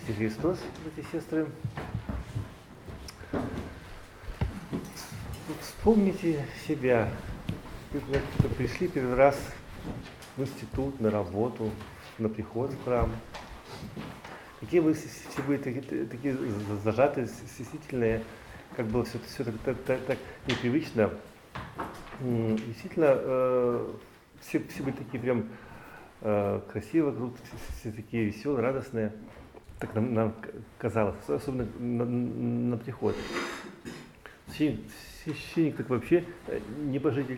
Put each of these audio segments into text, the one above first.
Спаси Христос, братья и сестры. Вспомните себя, вы пришли первый раз в институт, на работу, на приход в храм. Какие вы все были такие зажатые, стеснительные, как было все так непривычно. Действительно, все были такие прям красивые, все такие веселые, радостные. Так нам казалось, особенно на приход. Священник так вообще небожитель.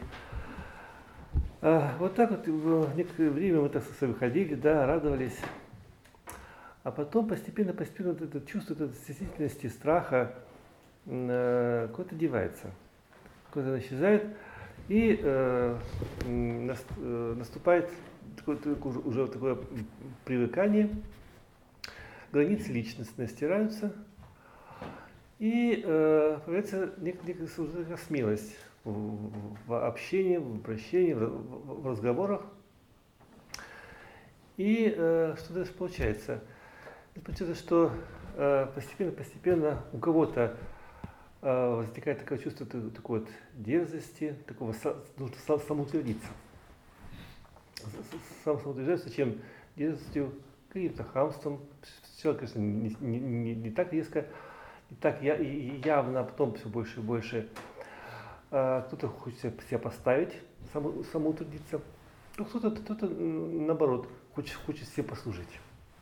Вот так вот в некоторое время мы так выходили, да, радовались. А потом постепенно это чувство этой стеснительности, страха куда-то девается, куда-то исчезает, и наступает уже такое привыкание, границы личностные стираются, и появляется некая смелость в общении, в обращении, в разговорах. И что дальше получается? Получается, что постепенно у кого-то возникает такое чувство такой вот дерзости, такого нужно самоутвердиться. Самоутверждается, чем дерзостью, каким-то хамством. Все, конечно, не так резко, не так явно, а потом все больше и больше. Кто-то хочет себя поставить, самоутвердиться, кто-то наоборот, хочет себе послужить.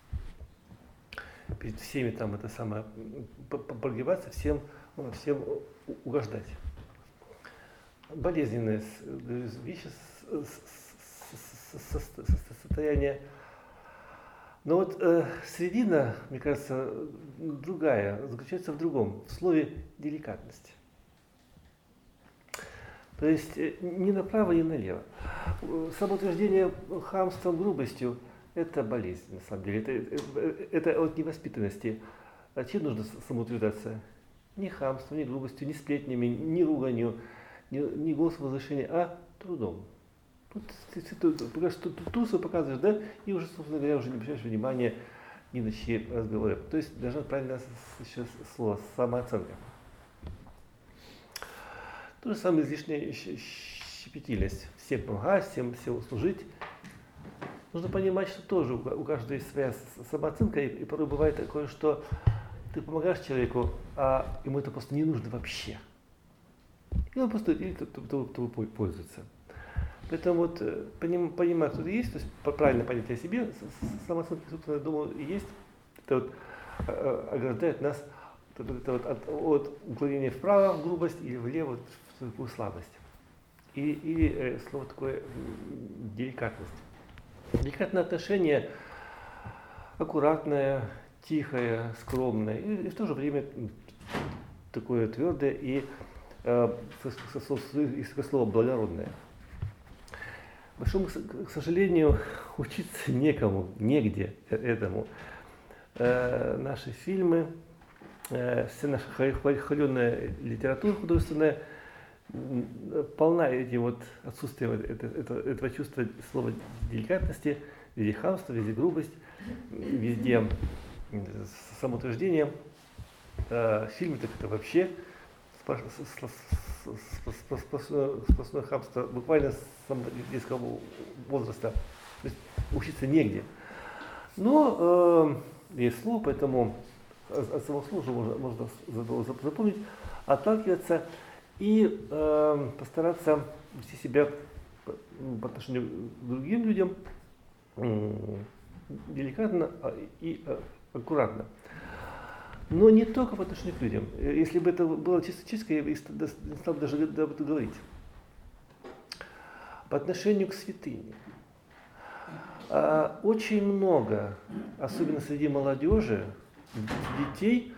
Перед всеми там это самое, прогибаться, всем угождать. Болезненное вещи, состояние. Но вот середина, мне кажется, другая, заключается в другом, в слове деликатность. То есть ни направо, ни налево. Самоутверждение хамством, грубостью – это болезнь, на самом деле. Это от невоспитанности. А чем нужно самоутверждаться? Ни хамством, ни грубостью, ни сплетнями, ни руганью, ни голосом возвышения, а трудом. Тут тусу показываешь, да, и уже, собственно говоря, уже не обращаешь внимания ни на чьи разговоры. То есть должно правильно еще слово самооценка. То же самое излишняя щепетильность. Всем помогать, всем служить. Нужно понимать, что тоже у каждого есть своя самооценка, и порой бывает такое, что ты помогаешь человеку, а ему это просто не нужно вообще. И он просто тобой пользуется. Поэтому вот, понимая, кто ты есть, то есть правильное понятие о себе, самооценка, собственно, я думаю, и есть. Это вот ограждает нас от уклонения вправо в грубость или влево в такую слабость. Или слово такое деликатность. Деликатное отношение аккуратное, тихое, скромное, и в то же время такое твердое и слово благородное. Большому, к сожалению, учиться некому, негде этому. Наши фильмы, вся наша хваленная литература художественная полна этим вот отсутствием этого чувства слова деликатности, везде хамство, везде грубость, везде самоутверждение. Фильмы так это вообще сплошное хамство, буквально с самого детского возраста. То есть учиться негде. Но есть слово, поэтому от самого слова можно запомнить, отталкиваться и постараться вести себя по отношению к другим людям деликатно и аккуратно. Но не только по отношению к людям. Если бы это было чисто, я не стал даже об этом говорить. По отношению к святыне. Очень много, особенно среди молодежи, детей,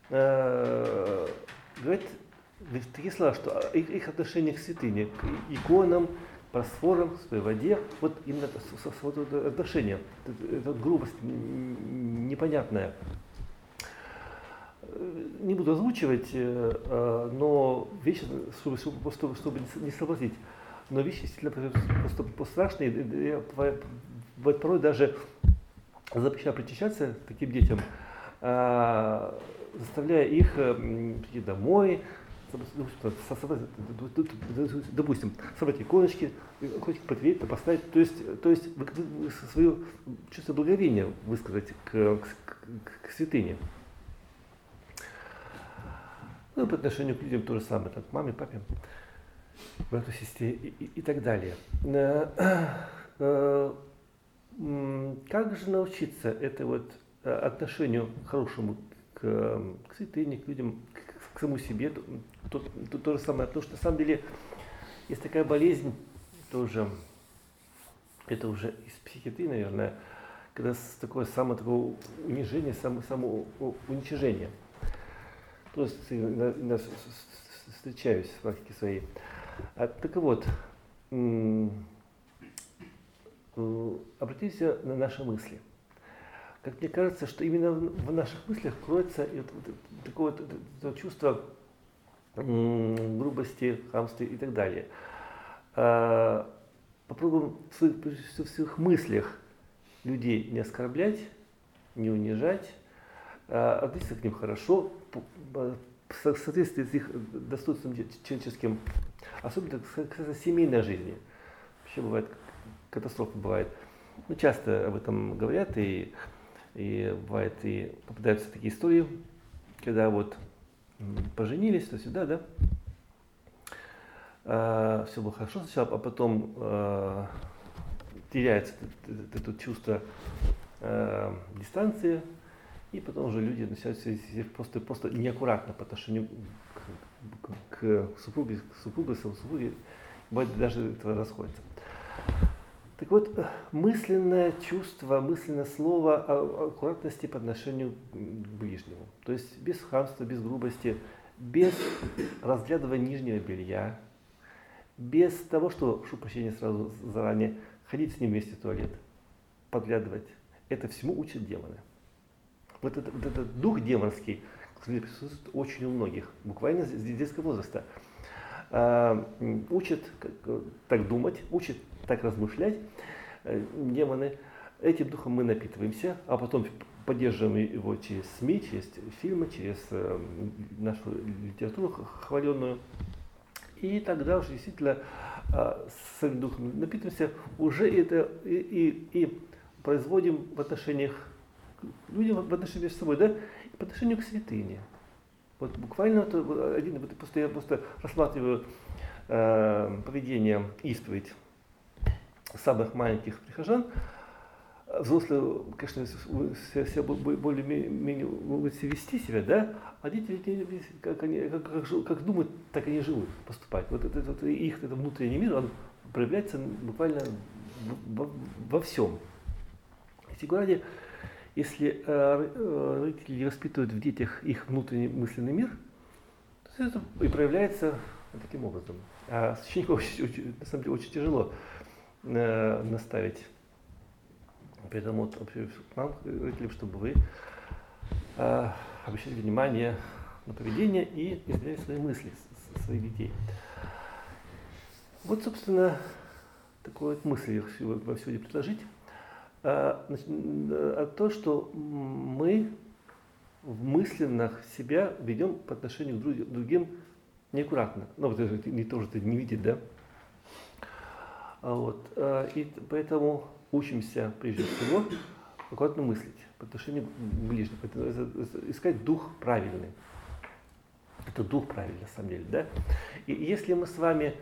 говорят такие слова, что их отношение к святыне, к иконам, просфорам, к своей воде, вот именно отношение, это грубость непонятная. Не буду озвучивать, но вещи, чтобы не соблазнить, но вещи действительно просто страшные. Я порой даже запрещаю причащаться таким детям, заставляя их прийти домой, допустим, собрать иконочки, хоть портвейт поставить, то есть свое чувство благовения высказать к святыне. Ну, по отношению к людям то же самое, так, к маме, папе, брату, сестре и так далее. Как же научиться это вот отношению хорошему к святыне, к людям, к самому себе, то же самое. Потому что на самом деле есть такая болезнь, тоже, это уже из психиатрии, наверное, когда такое унижение, самоуничижение. То есть я встречаюсь в практике своей. Так вот, обратите на наши мысли. Как мне кажется, что именно в наших мыслях кроется такое чувство грубости, хамства и так далее. Попробуем в своих мыслях людей не оскорблять, не унижать, относиться к ним хорошо, в соответствии с их достоинством человеческим, особенно касается семейной жизни. Вообще бывает, катастрофа бывает. Ну, часто об этом говорят, и бывает, и попадаются такие истории, когда вот поженились туда-сюда, да, все было хорошо сначала, а потом теряется это чувство дистанции, и потом уже люди начинают себя просто неаккуратно по отношению к супруге, бывает, даже этого расходятся. Так вот, мысленное чувство, мысленное слово о аккуратности по отношению к ближнему. То есть без хамства, без грубости, без разглядывания нижнего белья, без того, что, прошу прощения сразу заранее, ходить с ним вместе в туалет, подглядывать. Это всему учат демоны. Вот этот дух демонский, который присутствует очень у многих, буквально с детского возраста. Учат так думать, учат так размышлять демоны. Этим духом мы напитываемся, а потом поддерживаем его через СМИ, через фильмы, через нашу литературу хваленную. И тогда уже действительно с этим духом напитываемся, уже это и производим в отношениях к людям, в отношениях между собой, да, и по отношению к святыне. Вот буквально я просто рассматриваю поведение, исповедь самых маленьких прихожан. Взрослые, конечно, все более-менее могут вести себя, да, а дети, как думают, так они живут, поступать. Вот их внутренний мир, он проявляется буквально во всем. Эти ради, если родители воспитывают в детях их внутренний мысленный мир, то это и проявляется таким образом. А священнику на самом деле очень тяжело наставить. Поэтому к нам, родителям, чтобы вы обращали внимание на поведение и изменяли свои мысли, своих детей. Вот, собственно, такую вот мысль я вам сегодня предложить. То, что мы в мысленно себя ведем по отношению к другим неаккуратно. Ну, вот это не тоже не видит, да? Вот. И поэтому учимся, прежде всего, аккуратно мыслить по отношению к ближнему. Искать дух правильный. Это дух правильный, на самом деле, да? И если мы с вами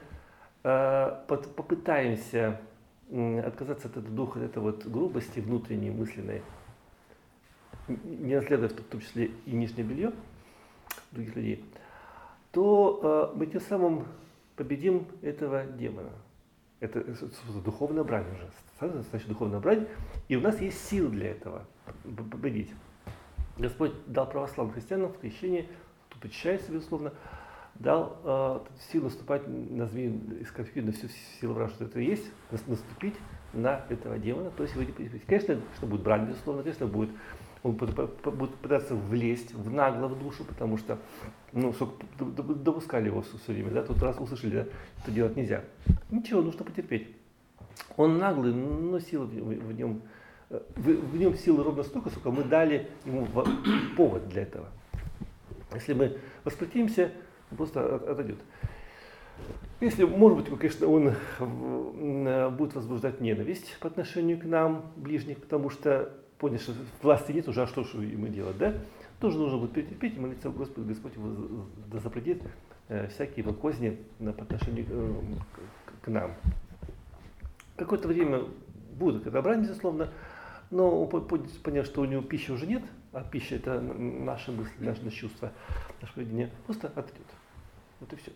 попытаемся отказаться от этого духа, от этой вот грубости внутренней, мысленной, не разглядывая в том числе и нижнее белье других людей, то мы тем самым победим этого демона. Это духовная брань уже. Значит, духовная брань. И у нас есть силы для этого победить. Господь дал православным христианам в крещении, кто причащается, безусловно, дал силу наступать на змею из конфи, на всю силу врага, что это и есть, наступить на этого демона. То есть, конечно, что будет брать, безусловно, конечно, он будет пытаться влезть нагло в душу, потому что, допускали его все время, да, тут раз услышали, да, что делать нельзя. Ничего, нужно потерпеть. Он наглый, но сила в нем в нем силы ровно столько, сколько мы дали ему повод для этого. Если мы воспротивимся, он просто отойдет. Если, может быть, конечно, он будет возбуждать ненависть по отношению к нам, ближних, потому что понял, что власти нет уже, а что же ему делать, да? Тоже нужно будет перетерпеть и молиться Господу, Господь его запретит всякие его козни по отношению к нам. Какое-то время будет когда брать, безусловно, но он понял, что у него пищи уже нет, а пища это наши мысли, наши чувства, наше поведение, просто отойдет. Вот и все.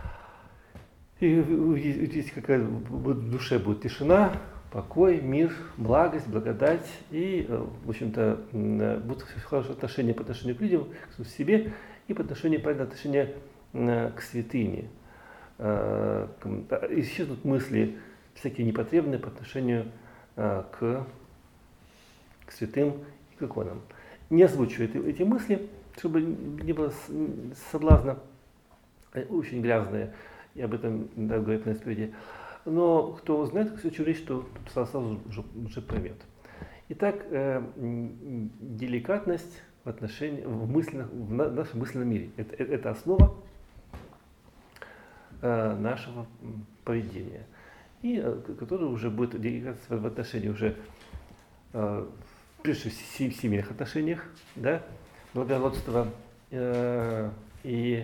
И здесь какая в душе будет тишина, покой, мир, благость, благодать и, в общем-то, будут хорошие отношения по отношению к людям, к себе и по отношению, правильно, отношения к святыне. Исчезнут мысли всякие непотребные по отношению к святым и к иконам. Не озвучиваю эти мысли, чтобы не было соблазна, очень грязные, и об этом говорит на исповеди. Но кто знает, как все речь, то сразу уже поймет. Итак, деликатность в отношении, в нашем мысленном мире. Это основа нашего поведения. И который уже будет деликатность в отношении уже, прежде всего, в семейных отношениях, да, благородство и,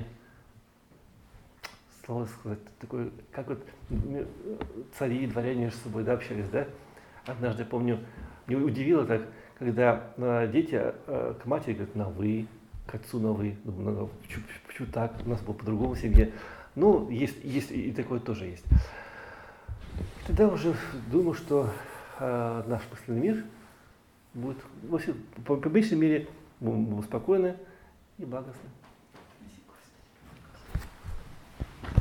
слово сказать, такое, как вот цари и дворяне между собой, да, общались, да. Однажды, я помню, меня удивило так, когда дети к матери говорят на «вы», к отцу на «вы». Думаю, почему так? У нас было по-другому в семье. Ну, есть и такое тоже есть. Тогда уже думаю, что наш мысленный мир будет, по меньшей мере, спокойный и благостный.